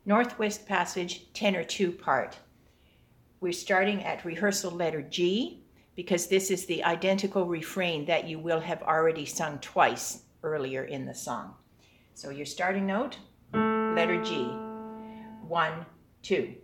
Northwest Passage tenor 2 part. We're starting at rehearsal letter G because this is the identical refrain that you will have already sung twice earlier in the song. So your starting note, letter G. 1, 2.